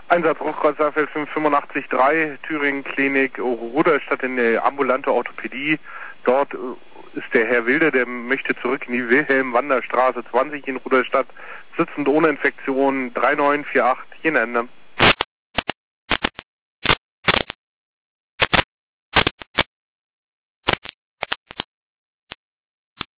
Einsatz Rochkreuzerfeld 585-3, Thüringen Klinik, Rudolstadt in der ambulante Orthopädie. Dort ist der Herr Wilde, der möchte zurück in die Wilhelm-Wander-Straße 20 in Rudolstadt, sitzend ohne Infektion, 3948, hier in Ende.